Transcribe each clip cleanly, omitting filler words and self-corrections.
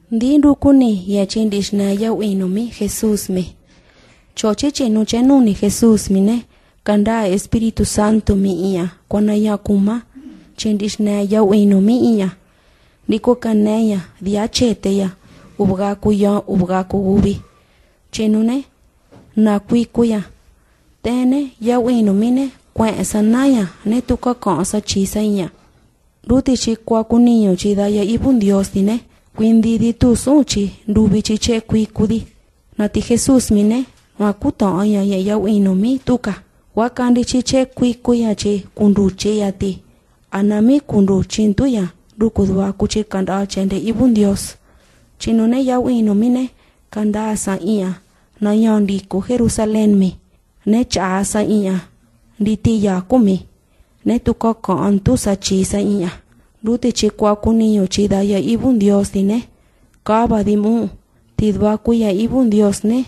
Ndi ndukuni ya chindishna ya uinomi Jesús me. Choche chenu ni Jesús mine. Kanda Espíritu Santo mi iya. Kwana ya kuma. Chindishna ya uinomi iya. Diko kaneya. Dia chete ya. Ubgaku ya ubgaku ubi. Chenune. Na kuya. Tene ya uinomine. Kwa sanaya. Ne tuka konsa chisa iya. Ruti chikwa kuniyo chidaya ibun Dios dine. Quindi di tu suci ndubi chiche kudi. Nati Jesús mine. Wakuto aya ya uinomi tuka. Wakandi chiche kuya che kunduche ya ti. Anami kundu chintuya. Rukudwa kuchi kanda chende ibun Dios. Chinone ya uinomine. Kanda asa iya. Na yondi ku Jerusalén mi. Ne cha asa iya. Diti ya kumi. Ne tuko kon tu sa chisa iya. Ruti chikwa kuniyo chidaya ibun Dios dine. Kaba dimu. Tidwa kuya ibun Dios ne.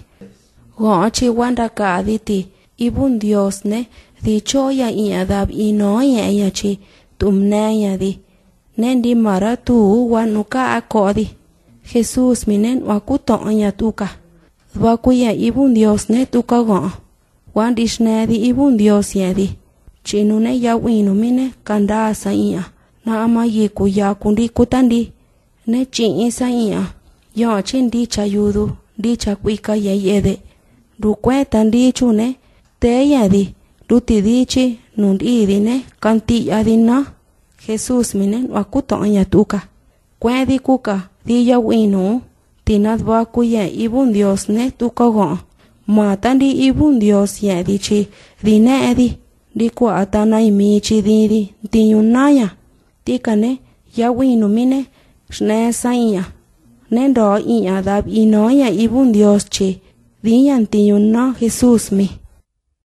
Gochi wanda ka diti. Ibun Dios ne. Di choya iya dab ino ya chi. Tumnaya di. Nendi mara tu wanuka akodi. Jesús minen wakuto anya tuka. Dwa kuya ibun Dios ne tuka go. Wandishne di ibun Dios ya di. Chinune ya wino mine kanda sa iya. Na ama yiku ya kundi kutandi. Ne chi isa iya. Yo chin di chayudu. Di chakwika ya yede. Rukweta di chune. Te ya di. Ruti dichi. Nundi di ne. Kanti ya di na. Jesús minen wakuto anya tuka. Kwe di kuka. Di ya wino. Tinadwa kuya ibun Dios ne tuka go. Matandi ibun Dios ya di chi. Di ne di. Di kwa atana imichi di. Di yunaya. Tikane ya wino mine shne sa iya. Nendo iya dab ino ya ibun Dios chi. Di yanti yunna Jesús mi.